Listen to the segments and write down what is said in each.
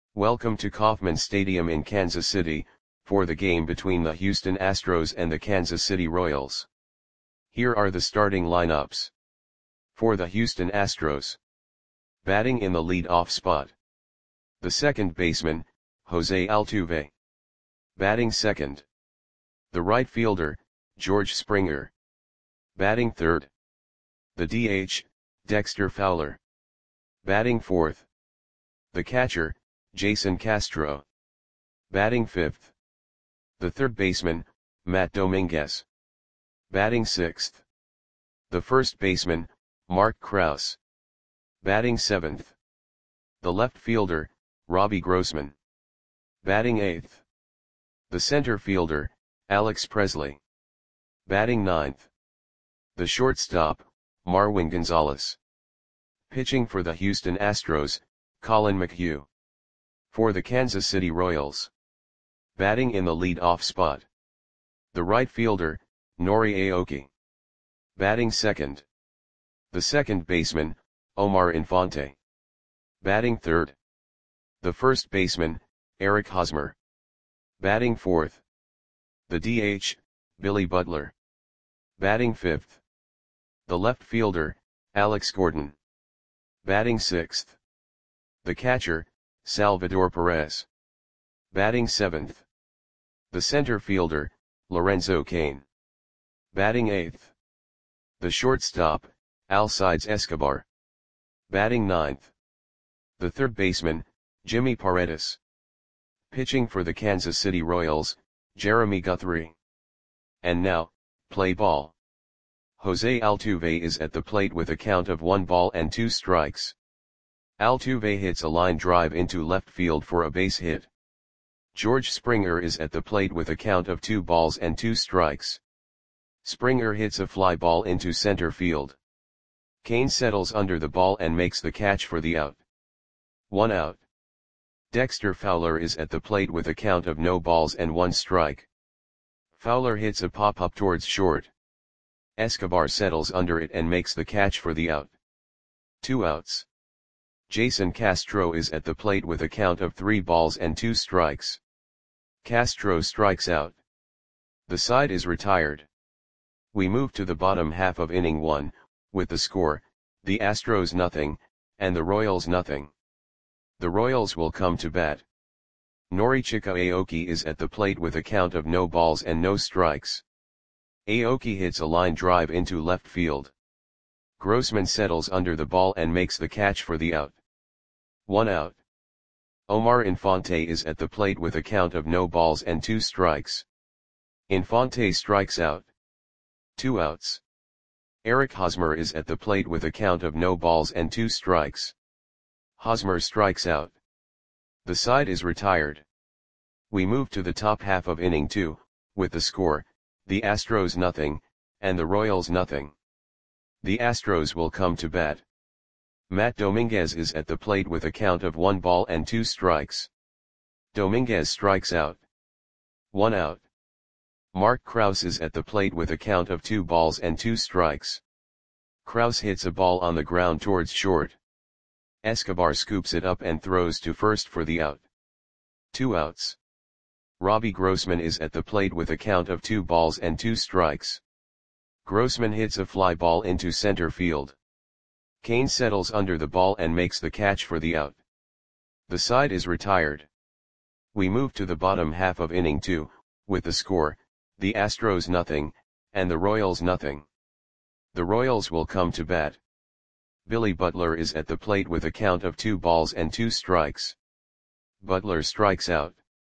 Welcome to Kauffman Stadium in Kansas City, for the game between the Houston Astros and the Kansas City Royals. Here are the starting lineups. For the Houston Astros. Batting in the lead-off spot. The second baseman, Jose Altuve. Batting second. The right fielder, George Springer. Batting third. The DH, Dexter Fowler. Batting fourth. The catcher, Jason Castro. Batting fifth. The third baseman, Matt Dominguez. Batting sixth. The first baseman, Mark Krause. Batting seventh. The left fielder, Robbie Grossman. Batting eighth. The center fielder, Alex Presley. Batting ninth. The shortstop, Marwin Gonzalez. Pitching for the Houston Astros, Collin McHugh. For the Kansas City Royals. Batting in the lead-off spot. The right fielder, Nori Aoki. Batting second. The second baseman, Omar Infante. Batting third. The first baseman, Eric Hosmer. Batting fourth. The DH, Billy Butler. Batting fifth. The left fielder, Alex Gordon. Batting sixth. The catcher, Salvador Perez. Batting seventh. The center fielder, Lorenzo Cain. Batting eighth. The shortstop, Alcides Escobar. Batting ninth. The third baseman, Jimmy Paredes. Pitching for the Kansas City Royals, Jeremy Guthrie. And now, play ball. Jose Altuve is at the plate with a count of 1 ball and 2 strikes. Altuve hits a line drive into left field for a base hit. George Springer is at the plate with a count of 2 balls and 2 strikes. Springer hits a fly ball into center field. Cain settles under the ball and makes the catch for the out. 1 out. Dexter Fowler is at the plate with a count of no balls and 1 strike. Fowler hits a pop-up towards short. Escobar settles under it and makes the catch for the out. 2 outs. Jason Castro is at the plate with a count of 3 balls and 2 strikes. Castro strikes out. The side is retired. We move to the bottom half of inning 1, with the score, the Astros nothing, and the Royals nothing. The Royals will come to bat. Norichika Aoki is at the plate with a count of no balls and no strikes. Aoki hits a line drive into left field. Grossman settles under the ball and makes the catch for the out. 1 out. Omar Infante is at the plate with a count of no balls and 2 strikes. Infante strikes out. 2 outs. Eric Hosmer is at the plate with a count of no balls and 2 strikes. Hosmer strikes out. The side is retired. We move to the top half of inning 2, with the score, the Astros nothing, and the Royals nothing. The Astros will come to bat. Matt Dominguez is at the plate with a count of 1 ball and 2 strikes. Dominguez strikes out. 1 out. Mark Krause is at the plate with a count of 2 balls and 2 strikes. Krause hits a ball on the ground towards short. Escobar scoops it up and throws to first for the out. 2 outs. Robbie Grossman is at the plate with a count of 2 balls and 2 strikes. Grossman hits a fly ball into center field. Cain settles under the ball and makes the catch for the out. The side is retired. We move to the bottom half of inning 2, with the score, the Astros nothing, and the Royals nothing. The Royals will come to bat. Billy Butler is at the plate with a count of 2 balls and 2 strikes. Butler strikes out.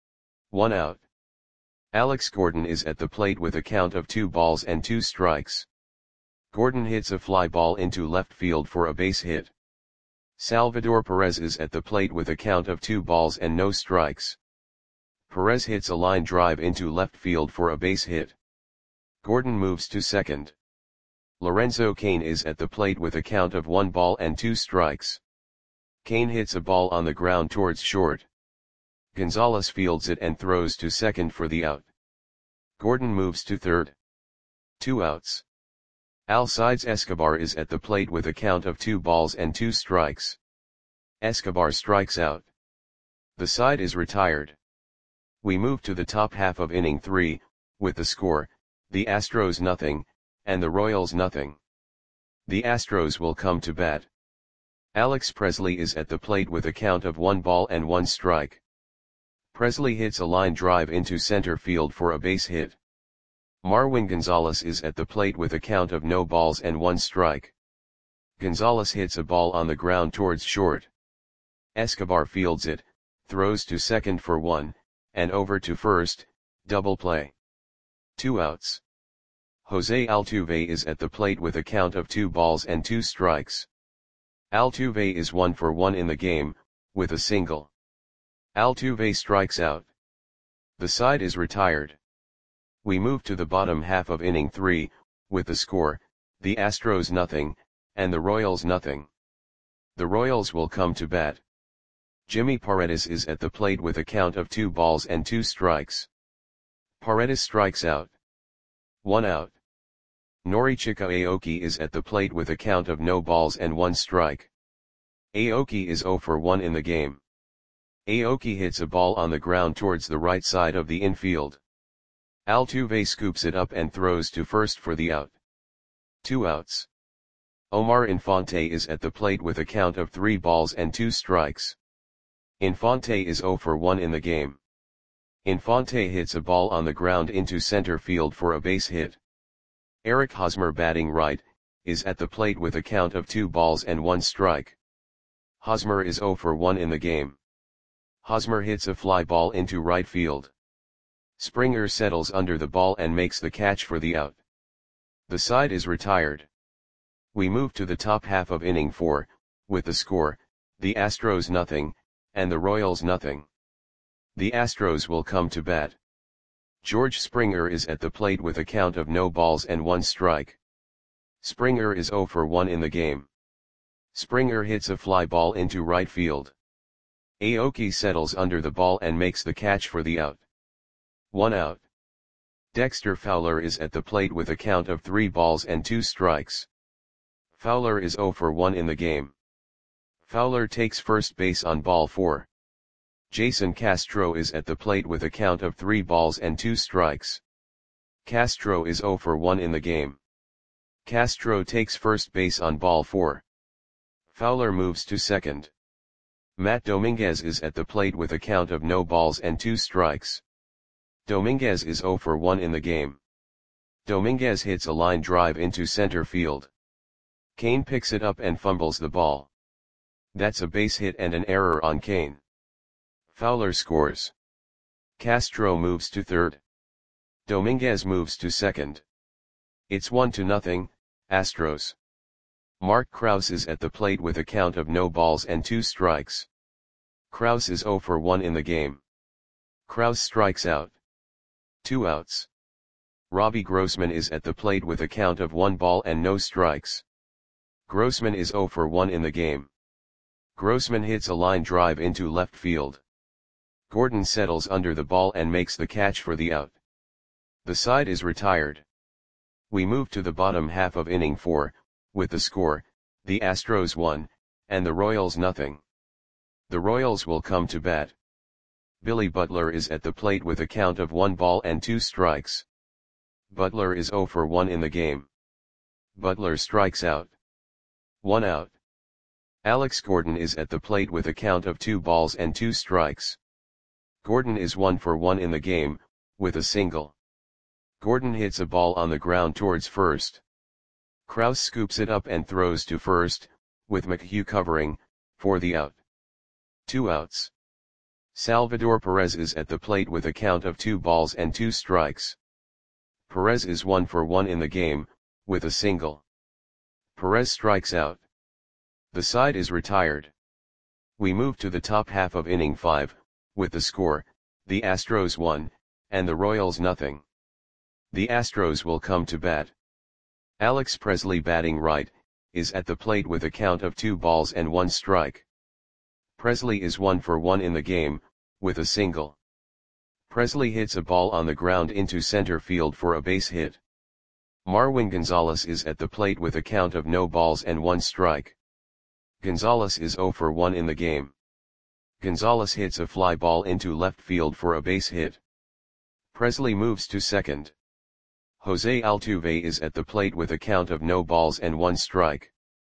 1 out. Alex Gordon is at the plate with a count of 2 balls and 2 strikes. Gordon hits a fly ball into left field for a base hit. Salvador Perez is at the plate with a count of 2 balls and no strikes. Perez hits a line drive into left field for a base hit. Gordon moves to second. Lorenzo Cain is at the plate with a count of 1 ball and 2 strikes. Cain hits a ball on the ground towards short. Gonzalez fields it and throws to second for the out. Gordon moves to third. 2 outs. Alcides Escobar is at the plate with a count of 2 balls and 2 strikes. Escobar strikes out. The side is retired. We move to the top half of inning 3, with the score, the Astros nothing, and the Royals nothing. The Astros will come to bat. Alex Presley is at the plate with a count of 1 ball and 1 strike. Presley hits a line drive into center field for a base hit. Marwin Gonzalez is at the plate with a count of no balls and 1 strike. Gonzalez hits a ball on the ground towards short. Escobar fields it, throws to second for 1, and over to first, double play. 2 outs. Jose Altuve is at the plate with a count of 2 balls and 2 strikes. Altuve is 1 for 1 in the game, with a single. Altuve strikes out. The side is retired. We move to the bottom half of inning 3, with the score, the Astros nothing, and the Royals nothing. The Royals will come to bat. Jimmy Paredes is at the plate with a count of 2 balls and 2 strikes. Paredes strikes out. 1 out. Norichika Aoki is at the plate with a count of no balls and 1 strike. Aoki is 0 for 1 in the game. Aoki hits a ball on the ground towards the right side of the infield. Altuve scoops it up and throws to first for the out. 2 outs. Omar Infante is at the plate with a count of 3 balls and 2 strikes. Infante is 0 for 1 in the game. Infante hits a ball on the ground into center field for a base hit. Eric Hosmer, batting right, is at the plate with a count of 2 balls and 1 strike. Hosmer is 0 for 1 in the game. Hosmer hits a fly ball into right field. Springer settles under the ball and makes the catch for the out. The side is retired. We move to the top half of inning 4, with the score, the Astros nothing, and the Royals nothing. The Astros will come to bat. George Springer is at the plate with a count of no balls and 1 strike. Springer is 0 for 1 in the game. Springer hits a fly ball into right field. Aoki settles under the ball and makes the catch for the out. 1 out. Dexter Fowler is at the plate with a count of 3 balls and 2 strikes. Fowler is 0 for 1 in the game. Fowler takes first base on ball 4. Jason Castro is at the plate with a count of 3 balls and 2 strikes. Castro is 0 for 1 in the game. Castro takes first base on ball 4. Fowler moves to second. Matt Dominguez is at the plate with a count of no balls and 2 strikes. Dominguez is 0 for 1 in the game. Dominguez hits a line drive into center field. Kane picks it up and fumbles the ball. That's a base hit and an error on Kane. Fowler scores. Castro moves to third. Dominguez moves to second. It's 1-0, Astros. Mark Krause is at the plate with a count of no balls and 2 strikes. Krause is 0 for 1 in the game. Krause strikes out. 2 outs. Robbie Grossman is at the plate with a count of 1 ball and no strikes. Grossman is 0 for 1 in the game. Grossman hits a line drive into left field. Gordon settles under the ball and makes the catch for the out. The side is retired. We move to the bottom half of inning 4, with the score, the Astros 1, and the Royals nothing. The Royals will come to bat. Billy Butler is at the plate with a count of 1 ball and 2 strikes. Butler is 0 for 1 in the game. Butler strikes out. 1 out. Alex Gordon is at the plate with a count of 2 balls and 2 strikes. Gordon is 1 for 1 in the game, with a single. Gordon hits a ball on the ground towards first. Krause scoops it up and throws to first, with McHugh covering, for the out. 2 outs. Salvador Perez is at the plate with a count of 2 balls and 2 strikes. Perez is 1 for 1 in the game, with a single. Perez strikes out. The side is retired. We move to the top half of inning 5, with the score, the Astros 1, and the Royals nothing. The Astros will come to bat. Alex Presley, batting right, is at the plate with a count of 2 balls and 1 strike. Presley is 1 for 1 in the game, with a single. Presley hits a ball on the ground into center field for a base hit. Marwin Gonzalez is at the plate with a count of no balls and 1 strike. Gonzalez is 0 for 1 in the game. Gonzalez hits a fly ball into left field for a base hit. Presley moves to second. Jose Altuve is at the plate with a count of no balls and one strike.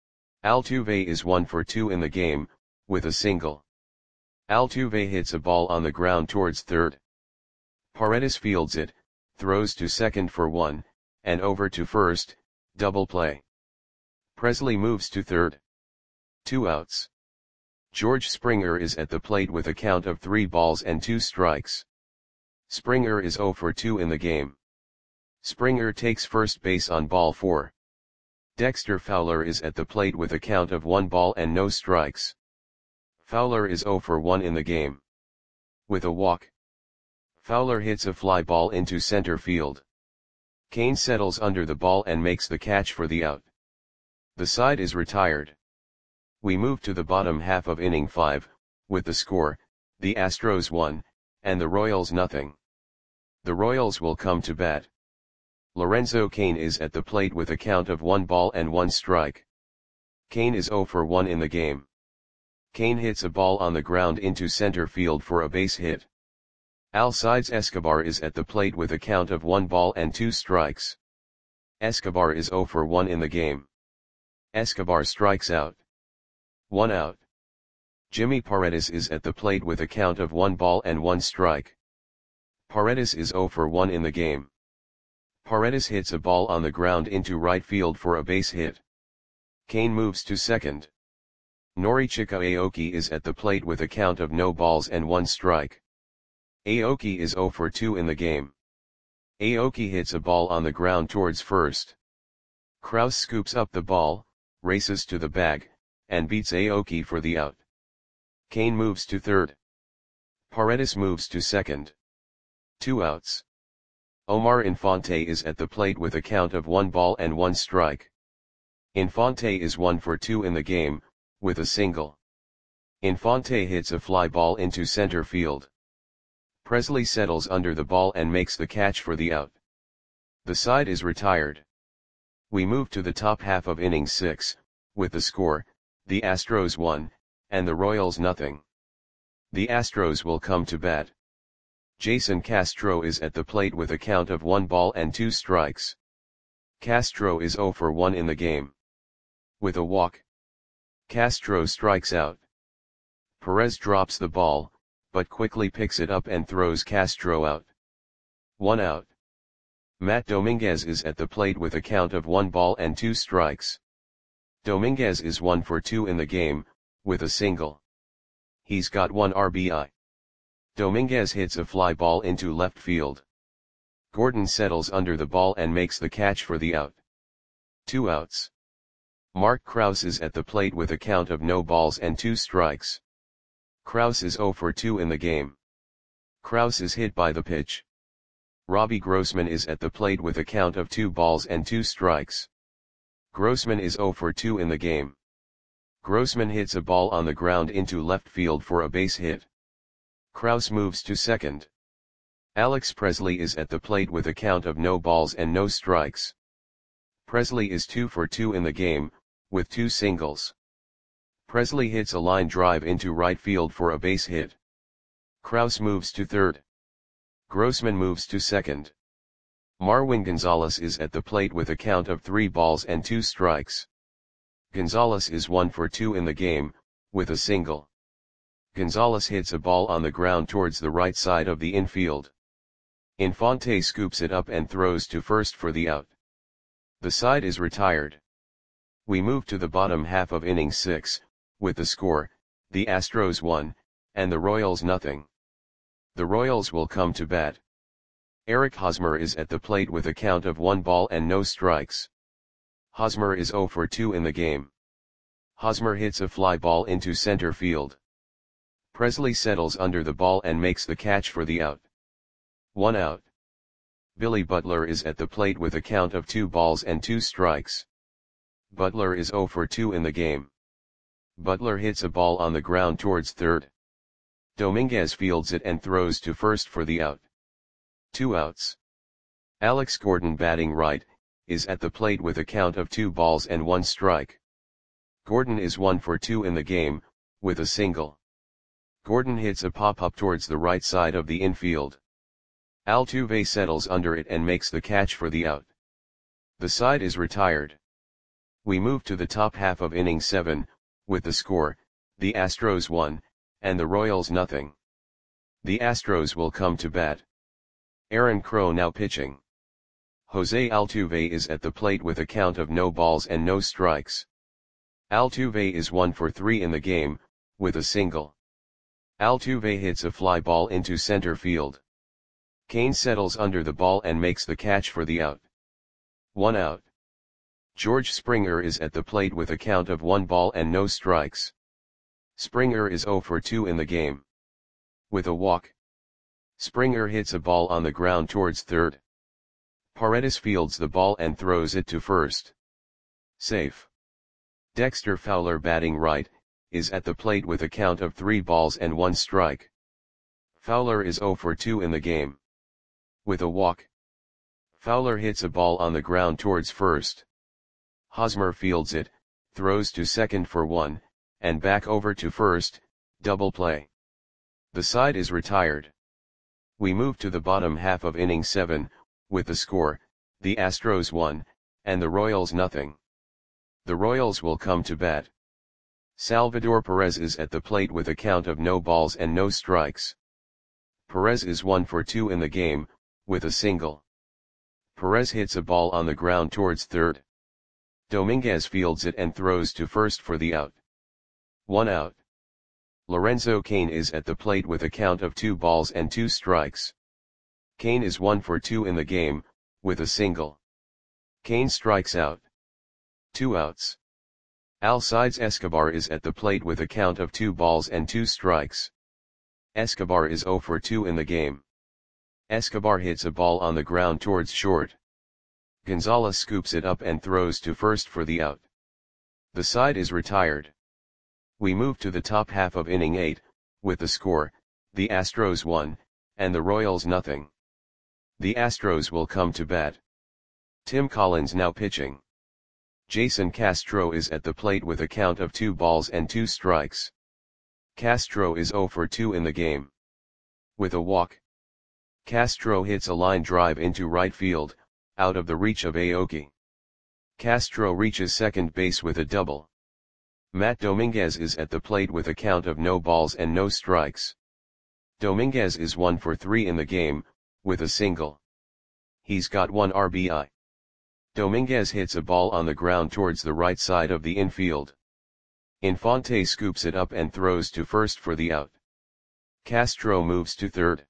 Altuve is 1 for 2 in the game, with a single. Altuve hits a ball on the ground towards third. Paredes fields it, throws to second for 1, and over to first, double play. Presley moves to third. 2 outs. George Springer is at the plate with a count of 3 balls and 2 strikes. Springer is 0 for 2 in the game. Springer takes first base on ball 4. Dexter Fowler is at the plate with a count of 1 ball and no strikes. Fowler is 0 for 1 in the game. With a walk, Fowler hits a fly ball into center field. Cain settles under the ball and makes the catch for the out. The side is retired. We move to the bottom half of inning 5, with the score, the Astros 1, and the Royals nothing. The Royals will come to bat. Lorenzo Cain is at the plate with a count of 1 ball and 1 strike. Cain is 0 for 1 in the game. Cain hits a ball on the ground into center field for a base hit. Alcides Escobar is at the plate with a count of 1 ball and 2 strikes. Escobar is 0 for 1 in the game. Escobar strikes out. 1 out. Jimmy Paredes is at the plate with a count of 1 ball and 1 strike. Paredes is 0 for 1 in the game. Paredes hits a ball on the ground into right field for a base hit. Cain moves to second. Norichika Aoki is at the plate with a count of no balls and 1 strike. Aoki is 0 for 2 in the game. Aoki hits a ball on the ground towards first. Kraus scoops up the ball, races to the bag, and beats Aoki for the out. Cain moves to third. Paredes moves to second. 2 outs. Omar Infante is at the plate with a count of 1 ball and 1 strike. Infante is 1 for 2 in the game, with a single. Infante hits a fly ball into center field. Presley settles under the ball and makes the catch for the out. The side is retired. We move to the top half of inning 6, with the score, the Astros 1, and the Royals nothing. The Astros will come to bat. Jason Castro is at the plate with a count of 1 ball and 2 strikes. Castro is 0 for 1 in the game. With a walk, Castro strikes out. Perez drops the ball, but quickly picks it up and throws Castro out. 1 out. Matt Dominguez is at the plate with a count of 1 ball and 2 strikes. Dominguez is 1 for 2 in the game, with a single. He's got 1 RBI. Dominguez hits a fly ball into left field. Gordon settles under the ball and makes the catch for the out. 2 outs. Mark Krause is at the plate with a count of no balls and 2 strikes. Krause is 0 for 2 in the game. Krause is hit by the pitch. Robbie Grossman is at the plate with a count of 2 balls and 2 strikes. Grossman is 0 for 2 in the game. Grossman hits a ball on the ground into left field for a base hit. Krause moves to second. Alex Presley is at the plate with a count of no balls and no strikes. Presley is 2 for 2 in the game, with 2 singles. Presley hits a line drive into right field for a base hit. Krause moves to third. Grossman moves to second. Marwin Gonzalez is at the plate with a count of 3 balls and 2 strikes. Gonzalez is 1 for 2 in the game, with a single. Gonzalez hits a ball on the ground towards the right side of the infield. Infante scoops it up and throws to first for the out. The side is retired. We move to the bottom half of inning 6, with the score, the Astros 1, and the Royals nothing. The Royals will come to bat. Eric Hosmer is at the plate with a count of 1 ball and no strikes. Hosmer is 0 for 2 in the game. Hosmer hits a fly ball into center field. Presley settles under the ball and makes the catch for the out. 1 out. Billy Butler is at the plate with a count of 2 balls and 2 strikes. Butler is 0 for 2 in the game. Butler hits a ball on the ground towards third. Dominguez fields it and throws to first for the out. 2 outs. Alex Gordon, batting right, is at the plate with a count of 2 balls and 1 strike. Gordon is 1 for 2 in the game, with a single. Gordon hits a pop-up towards the right side of the infield. Altuve settles under it and makes the catch for the out. The side is retired. We move to the top half of inning 7, with the score, the Astros 1, and the Royals nothing. The Astros will come to bat. Aaron Crow now pitching. Jose Altuve is at the plate with a count of no balls and no strikes. Altuve is 1 for 3 in the game, with a single. Altuve hits a fly ball into center field. Cain settles under the ball and makes the catch for the out. 1 out. George Springer is at the plate with a count of 1 ball and no strikes. Springer is 0 for 2 in the game. With a walk. Springer hits a ball on the ground towards third. Paredes fields the ball and throws it to first. Safe. Dexter Fowler, batting right, is at the plate with a count of 3 balls and 1 strike. Fowler is 0 for 2 in the game. With a walk. Fowler hits a ball on the ground towards first. Hosmer fields it, throws to second for 1, and back over to first, double play. The side is retired. We move to the bottom half of inning 7, with the score, the Astros 1, and the Royals nothing. The Royals will come to bat. Salvador Perez is at the plate with a count of no balls and no strikes. Perez is 1 for 2 in the game, with a single. Perez hits a ball on the ground towards third. Dominguez fields it and throws to first for the out. 1 out. Lorenzo Cain is at the plate with a count of 2 balls and 2 strikes. Cain is 1 for 2 in the game, with a single. Cain strikes out. 2 outs. Alcides Escobar is at the plate with a count of 2 balls and 2 strikes. Escobar is 0 for 2 in the game. Escobar hits a ball on the ground towards short. Gonzalez scoops it up and throws to first for the out. The side is retired. We move to the top half of inning 8, with the score, the Astros 1, and the Royals nothing. The Astros will come to bat. Tim Collins now pitching. Jason Castro is at the plate with a count of 2 balls and 2 strikes. Castro is 0 for 2 in the game. With a walk. Castro hits a line drive into right field, out of the reach of Aoki. Castro reaches second base with a double. Matt Dominguez is at the plate with a count of no balls and no strikes. Dominguez is 1 for 3 in the game, with a single. He's got 1 RBI. Dominguez hits a ball on the ground towards the right side of the infield. Infante scoops it up and throws to first for the out. Castro moves to third.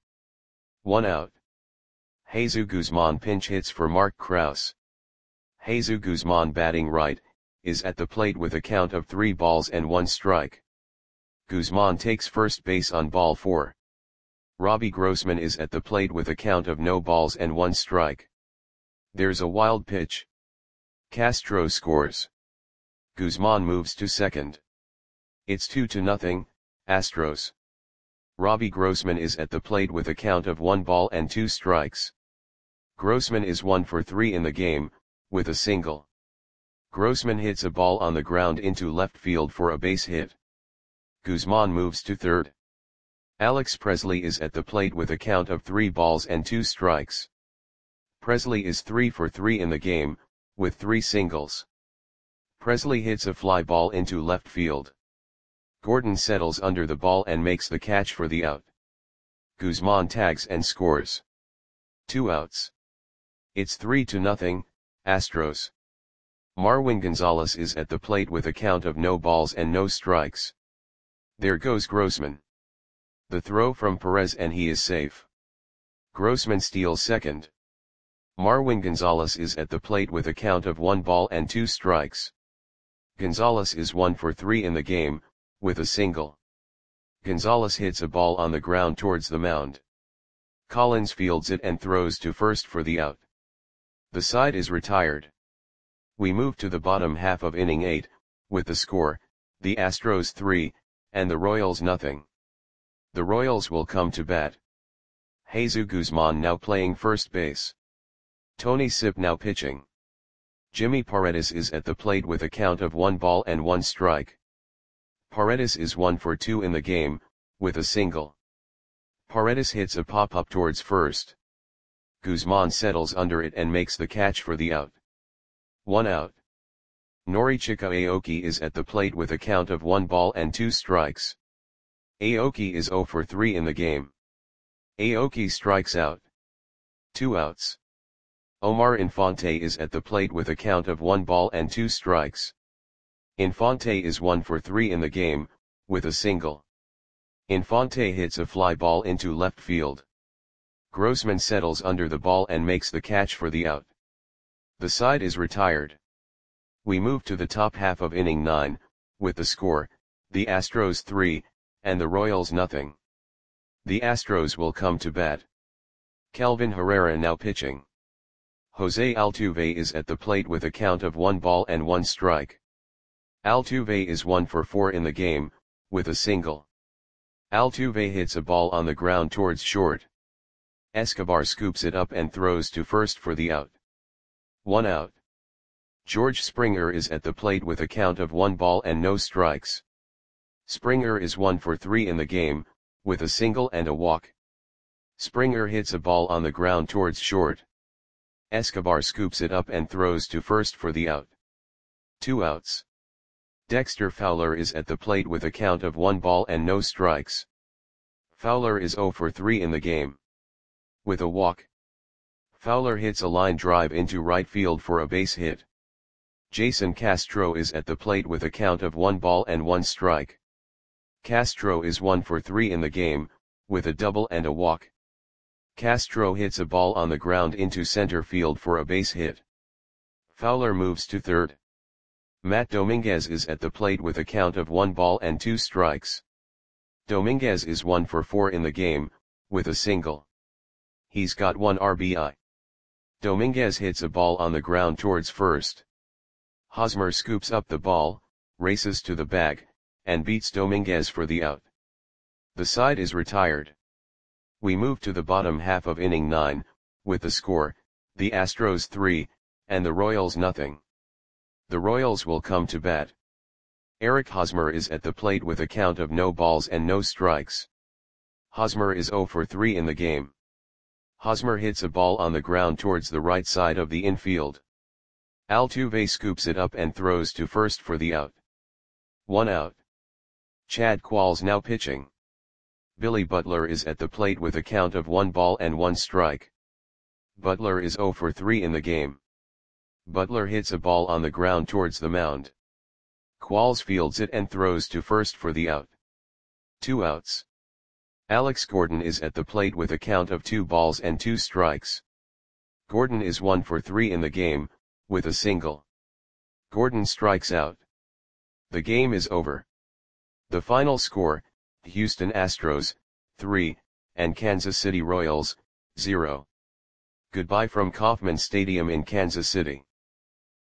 1 out. Jesus Guzman pinch hits for Mark Krause. Jesus Guzman, batting right, is at the plate with a count of 3 balls and 1 strike. Guzman takes first base on ball 4. Robbie Grossman is at the plate with a count of no balls and 1 strike. There's a wild pitch. Castro scores. Guzman moves to second. It's 2-0, Astros. Robbie Grossman is at the plate with a count of 1 ball and 2 strikes. Grossman is 1 for 3 in the game, with a single. Grossman hits a ball on the ground into left field for a base hit. Guzman moves to third. Alex Presley is at the plate with a count of 3 balls and 2 strikes. Presley is 3 for 3 in the game, with 3 singles. Presley hits a fly ball into left field. Gordon settles under the ball and makes the catch for the out. Guzman tags and scores. 2 outs. It's 3-0, Astros. Marwin Gonzalez is at the plate with a count of no balls and no strikes. There goes Grossman. The throw from Perez and he is safe. Grossman steals second. Marwin Gonzalez is at the plate with a count of 1 ball and 2 strikes. Gonzalez is 1 for 3 in the game, with a single. Gonzalez hits a ball on the ground towards the mound. Collins fields it and throws to first for the out. The side is retired. We move to the bottom half of inning 8, with the score, the Astros 3, and the Royals nothing. The Royals will come to bat. Jesus Guzman now playing first base. Tony Sipp now pitching. Jimmy Paredes is at the plate with a count of 1 ball and 1 strike. Paredes is 1 for 2 in the game, with a single. Paredes hits a pop-up towards first. Guzman settles under it and makes the catch for the out. 1 out. Norichika Aoki is at the plate with a count of 1 ball and 2 strikes. Aoki is 0 for 3 in the game. Aoki strikes out. 2 outs. Omar Infante is at the plate with a count of 1 ball and 2 strikes. Infante is 1 for 3 in the game, with a single. Infante hits a fly ball into left field. Grossman settles under the ball and makes the catch for the out. The side is retired. We move to the top half of inning 9, with the score, the Astros 3, and the Royals nothing. The Astros will come to bat. Kelvin Herrera now pitching. Jose Altuve is at the plate with a count of 1 ball and 1 strike. Altuve is 1 for 4 in the game, with a single. Altuve hits a ball on the ground towards short. Escobar scoops it up and throws to first for the out. 1 out. George Springer is at the plate with a count of 1 ball and no strikes. Springer is 1 for 3 in the game, with a single and a walk. Springer hits a ball on the ground towards short. Escobar scoops it up and throws to first for the out. 2 outs. Dexter Fowler is at the plate with a count of 1 ball and no strikes. Fowler is 0 for 3 in the game. With a walk. Fowler hits a line drive into right field for a base hit. Jason Castro is at the plate with a count of 1 ball and 1 strike. Castro is 1 for 3 in the game, with a double and a walk. Castro hits a ball on the ground into center field for a base hit. Fowler moves to third. Matt Dominguez is at the plate with a count of 1 ball and 2 strikes. Dominguez is 1 for 4 in the game, with a single. He's got 1 RBI. Dominguez hits a ball on the ground towards first. Hosmer scoops up the ball, races to the bag, and beats Dominguez for the out. The side is retired. We move to the bottom half of inning 9, with the score, the Astros 3, and the Royals nothing. The Royals will come to bat. Eric Hosmer is at the plate with a count of no balls and no strikes. Hosmer is 0 for 3 in the game. Hosmer hits a ball on the ground towards the right side of the infield. Altuve scoops it up and throws to first for the out. 1 out. Chad Qualls now pitching. Billy Butler is at the plate with a count of 1 ball and 1 strike. Butler is 0 for 3 in the game. Butler hits a ball on the ground towards the mound. Qualls fields it and throws to first for the out. 2 outs. Alex Gordon is at the plate with a count of 2 balls and 2 strikes. Gordon is 1 for 3 in the game, with a single. Gordon strikes out. The game is over. The final score, Houston Astros, 3, and Kansas City Royals, 0. Goodbye from Kauffman Stadium in Kansas City.